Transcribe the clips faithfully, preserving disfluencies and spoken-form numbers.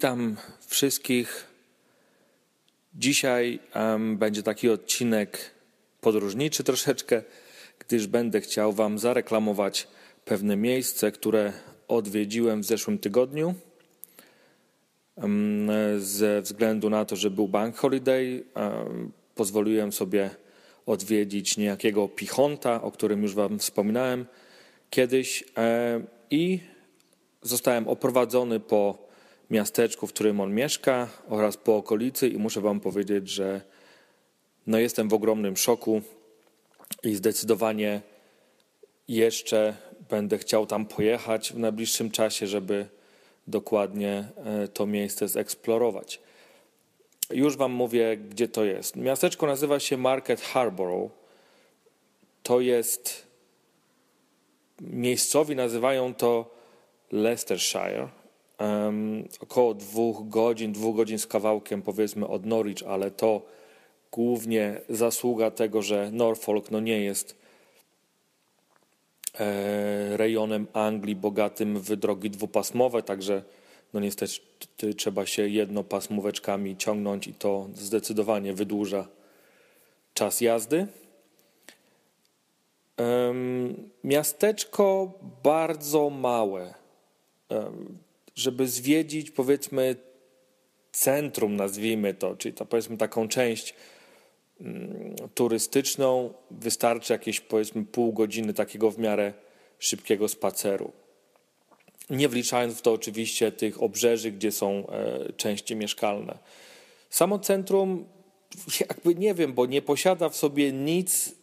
Witam wszystkich. Dzisiaj um, będzie taki odcinek podróżniczy troszeczkę, gdyż będę chciał Wam zareklamować pewne miejsce, które odwiedziłem w zeszłym tygodniu. Um, ze względu na to, że był bank holiday, um, pozwoliłem sobie odwiedzić niejakiego Pichonta, o którym już Wam wspominałem kiedyś, um, i zostałem oprowadzony po miasteczku, w którym on mieszka, oraz po okolicy, i muszę Wam powiedzieć, że no jestem w ogromnym szoku i zdecydowanie jeszcze będę chciał tam pojechać w najbliższym czasie, żeby dokładnie to miejsce zeksplorować. Już Wam mówię, gdzie to jest. Miasteczko nazywa się Market Harborough. To jest, miejscowi nazywają to Leicestershire. Um, około dwóch godzin, dwóch godzin z kawałkiem, powiedzmy, od Norwich, ale to głównie zasługa tego, że Norfolk no nie jest e, rejonem Anglii bogatym w drogi dwupasmowe, także no niestety trzeba się jednopasmóweczkami ciągnąć i to zdecydowanie wydłuża czas jazdy. Um, miasteczko bardzo małe. Um, żeby zwiedzić, powiedzmy, centrum, nazwijmy to, czyli to, powiedzmy, taką część mm, turystyczną, wystarczy jakieś, powiedzmy, pół godziny takiego w miarę szybkiego spaceru. Nie wliczając w to oczywiście tych obrzeży, gdzie są e, części mieszkalne. Samo centrum, jakby nie wiem, bo nie posiada w sobie nic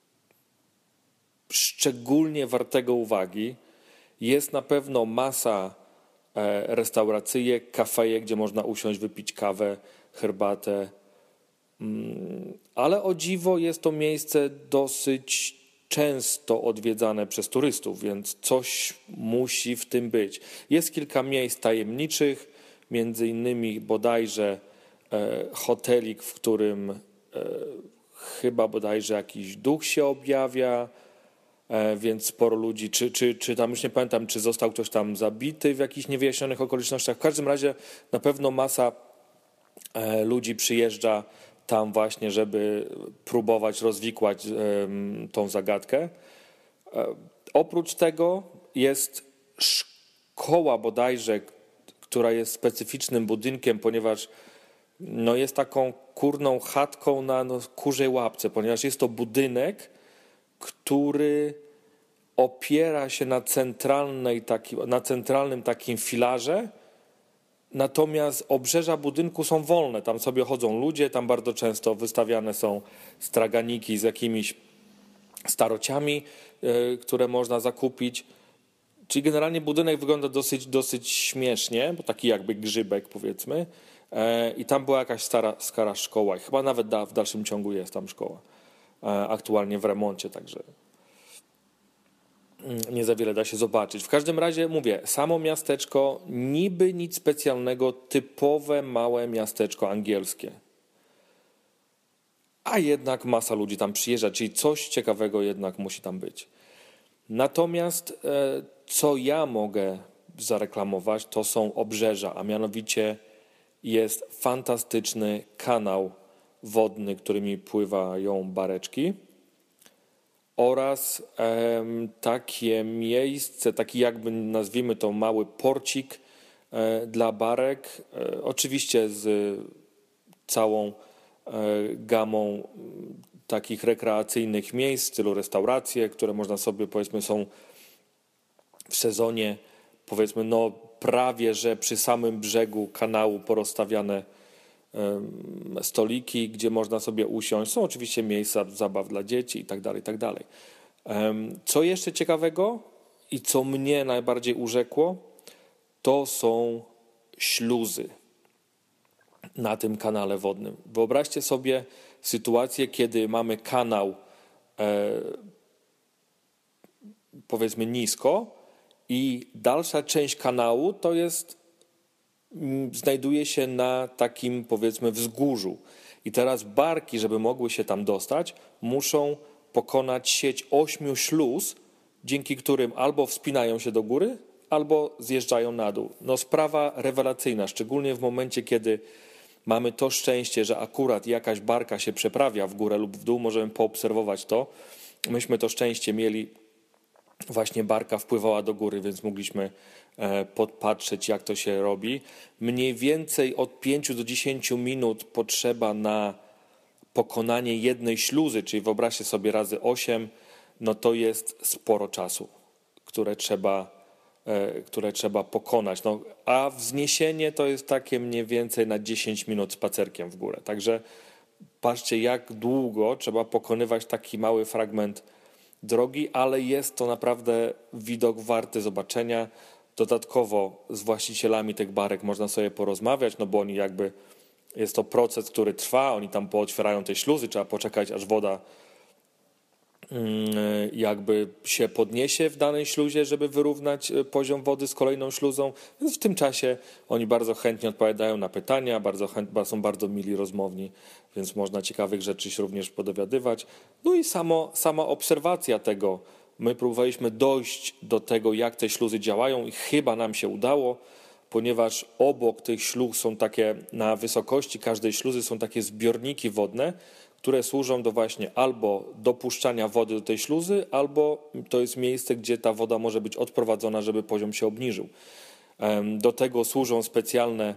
szczególnie wartego uwagi. Jest na pewno masa restauracje, kafeje, gdzie można usiąść, wypić kawę, herbatę. Ale o dziwo jest to miejsce dosyć często odwiedzane przez turystów, więc coś musi w tym być. Jest kilka miejsc tajemniczych, między innymi bodajże hotelik, w którym chyba bodajże jakiś duch się objawia, więc sporo ludzi, czy, czy, czy tam już nie pamiętam, czy został ktoś tam zabity w jakichś niewyjaśnionych okolicznościach. W każdym razie na pewno masa ludzi przyjeżdża tam właśnie, żeby próbować rozwikłać tą zagadkę. Oprócz tego jest szkoła bodajże, która jest specyficznym budynkiem, ponieważ no jest taką kurną chatką na no, kurzej łapce, ponieważ jest to budynek, który opiera się na, centralnej taki, na centralnym takim filarze, natomiast obrzeża budynku są wolne. Tam sobie chodzą ludzie, tam bardzo często wystawiane są straganiki z jakimiś starociami, yy, które można zakupić. Czyli generalnie budynek wygląda dosyć, dosyć śmiesznie, bo taki jakby grzybek, powiedzmy. Yy, I tam była jakaś stara, stara szkoła i chyba nawet da, w dalszym ciągu jest tam szkoła. Aktualnie w remoncie, także nie za wiele da się zobaczyć. W każdym razie mówię, samo miasteczko niby nic specjalnego, typowe małe miasteczko angielskie. A jednak masa ludzi tam przyjeżdża, czyli coś ciekawego jednak musi tam być. Natomiast co ja mogę zareklamować, to są obrzeża, a mianowicie jest fantastyczny kanał wodny, którymi pływają bareczki, oraz e, takie miejsce, taki jakby nazwijmy to mały porcik e, dla barek, e, oczywiście z całą e, gamą takich rekreacyjnych miejsc w stylu restauracje, które można sobie, powiedzmy, są w sezonie, powiedzmy, no prawie że przy samym brzegu kanału porozstawiane stoliki, gdzie można sobie usiąść. Są oczywiście miejsca zabaw dla dzieci i tak dalej, i tak dalej. Co jeszcze ciekawego i co mnie najbardziej urzekło, to są śluzy na tym kanale wodnym. Wyobraźcie sobie sytuację, kiedy mamy kanał e, powiedzmy nisko i dalsza część kanału to jest znajduje się na takim, powiedzmy, wzgórzu. I teraz barki, żeby mogły się tam dostać, muszą pokonać sieć ośmiu śluz, dzięki którym albo wspinają się do góry, albo zjeżdżają na dół. No sprawa rewelacyjna, szczególnie w momencie, kiedy mamy to szczęście, że akurat jakaś barka się przeprawia w górę lub w dół, możemy poobserwować to. Myśmy to szczęście mieli, właśnie barka wpływała do góry, więc mogliśmy podpatrzeć, jak to się robi. Mniej więcej od pięciu do dziesięciu minut potrzeba na pokonanie jednej śluzy, czyli wyobraźcie sobie razy osiem, no to jest sporo czasu, które trzeba, które trzeba pokonać. No, a wzniesienie to jest takie mniej więcej na dziesięć minut spacerkiem w górę. Także patrzcie, jak długo trzeba pokonywać taki mały fragment drogi, ale jest to naprawdę widok warty zobaczenia. Dodatkowo z właścicielami tych barek można sobie porozmawiać, no bo oni jakby, jest to proces, który trwa, oni tam pootwierają te śluzy, trzeba poczekać, aż woda jakby się podniesie w danej śluzie, żeby wyrównać poziom wody z kolejną śluzą, więc w tym czasie oni bardzo chętnie odpowiadają na pytania, bardzo chętnie, są bardzo mili, rozmowni, więc można ciekawych rzeczy się również podowiadywać. No i samo, sama obserwacja tego. My próbowaliśmy dojść do tego, jak te śluzy działają i chyba nam się udało, ponieważ obok tych śluz są takie, na wysokości każdej śluzy są takie zbiorniki wodne, które służą do właśnie albo dopuszczania wody do tej śluzy, albo to jest miejsce, gdzie ta woda może być odprowadzona, żeby poziom się obniżył. Do tego służą specjalne,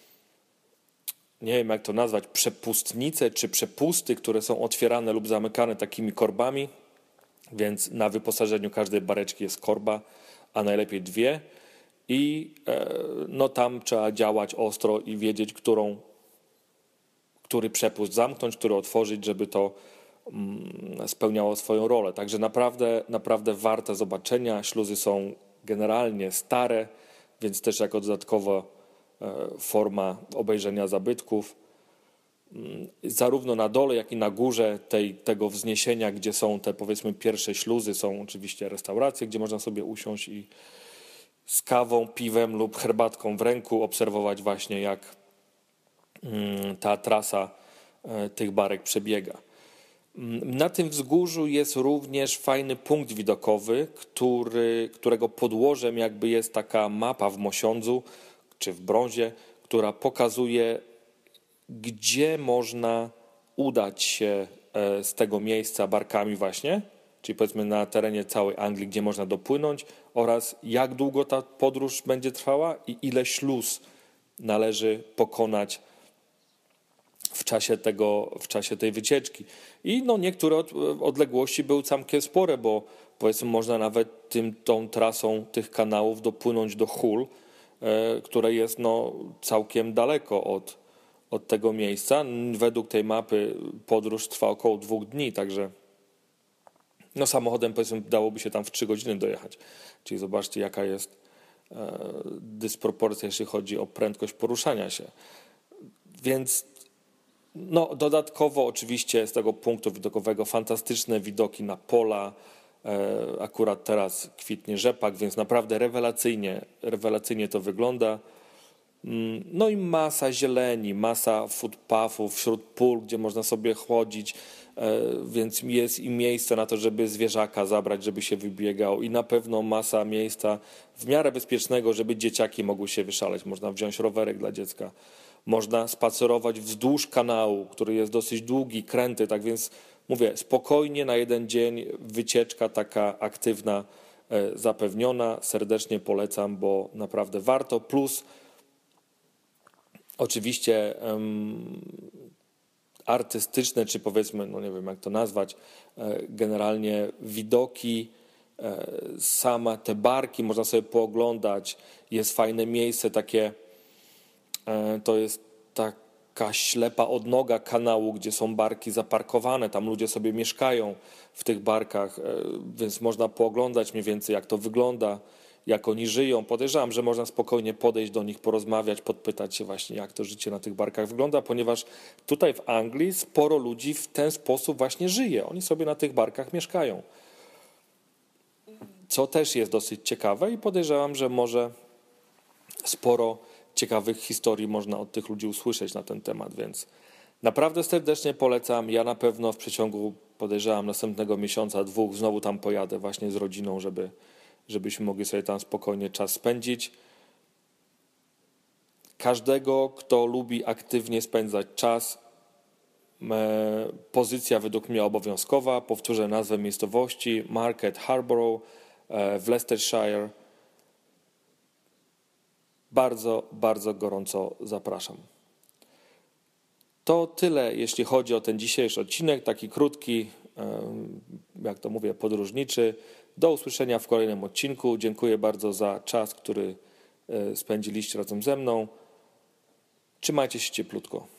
nie wiem jak to nazwać, przepustnice czy przepusty, które są otwierane lub zamykane takimi korbami, więc na wyposażeniu każdej bareczki jest korba, a najlepiej dwie i no tam trzeba działać ostro i wiedzieć, którą który przepust zamknąć, który otworzyć, żeby to spełniało swoją rolę. Także naprawdę, naprawdę warte zobaczenia. Śluzy są generalnie stare, więc też jako dodatkowa forma obejrzenia zabytków. Zarówno na dole, jak i na górze tej, tego wzniesienia, gdzie są te powiedzmy pierwsze śluzy, są oczywiście restauracje, gdzie można sobie usiąść i z kawą, piwem lub herbatką w ręku obserwować właśnie, jak ta trasa tych barek przebiega. Na tym wzgórzu jest również fajny punkt widokowy, który, którego podłożem jakby jest taka mapa w mosiądzu czy w brązie, która pokazuje, gdzie można udać się z tego miejsca barkami właśnie, czyli powiedzmy na terenie całej Anglii, gdzie można dopłynąć, oraz jak długo ta podróż będzie trwała i ile śluz należy pokonać w czasie, tego, w czasie tej wycieczki. I no niektóre od, odległości były całkiem spore, bo powiedzmy można nawet tym, tą trasą tych kanałów dopłynąć do Hull, e, które jest no całkiem daleko od, od tego miejsca. Według tej mapy podróż trwa około dwóch dni, także no samochodem powiedzmy dałoby się tam w trzy godziny dojechać. Czyli zobaczcie, jaka jest e, dysproporcja, jeśli chodzi o prędkość poruszania się. Więc no, dodatkowo oczywiście z tego punktu widokowego fantastyczne widoki na pola. E, akurat teraz kwitnie rzepak, więc naprawdę rewelacyjnie, rewelacyjnie to wygląda. No i masa zieleni, masa footpathów wśród pól, gdzie można sobie chodzić, e, więc jest i miejsce na to, żeby zwierzaka zabrać, żeby się wybiegał i na pewno masa miejsca w miarę bezpiecznego, żeby dzieciaki mogły się wyszaleć. Można wziąć rowerek dla dziecka. Można spacerować wzdłuż kanału, który jest dosyć długi, kręty, tak więc mówię, spokojnie na jeden dzień wycieczka taka aktywna zapewniona. Serdecznie polecam, bo naprawdę warto. Plus oczywiście um, artystyczne, czy powiedzmy, no nie wiem jak to nazwać, generalnie widoki, sama te barki można sobie pooglądać. Jest fajne miejsce takie. To jest taka ślepa odnoga kanału, gdzie są barki zaparkowane, tam ludzie sobie mieszkają w tych barkach, więc można pooglądać mniej więcej jak to wygląda, jak oni żyją. Podejrzewam, że można spokojnie podejść do nich, porozmawiać, podpytać się właśnie jak to życie na tych barkach wygląda, ponieważ tutaj w Anglii sporo ludzi w ten sposób właśnie żyje. Oni sobie na tych barkach mieszkają. Co też jest dosyć ciekawe i podejrzewam, że może sporo ciekawych historii można od tych ludzi usłyszeć na ten temat, więc naprawdę serdecznie polecam. Ja na pewno w przeciągu, podejrzewam, następnego miesiąca, dwóch znowu tam pojadę właśnie z rodziną, żeby, żebyśmy mogli sobie tam spokojnie czas spędzić. Każdego, kto lubi aktywnie spędzać czas, pozycja według mnie obowiązkowa. Powtórzę nazwę miejscowości: Market Harborough w Leicestershire. Bardzo, bardzo gorąco zapraszam. To tyle, jeśli chodzi o ten dzisiejszy odcinek, taki krótki, jak to mówię, podróżniczy. Do usłyszenia w kolejnym odcinku. Dziękuję bardzo za czas, który spędziliście razem ze mną. Trzymajcie się cieplutko.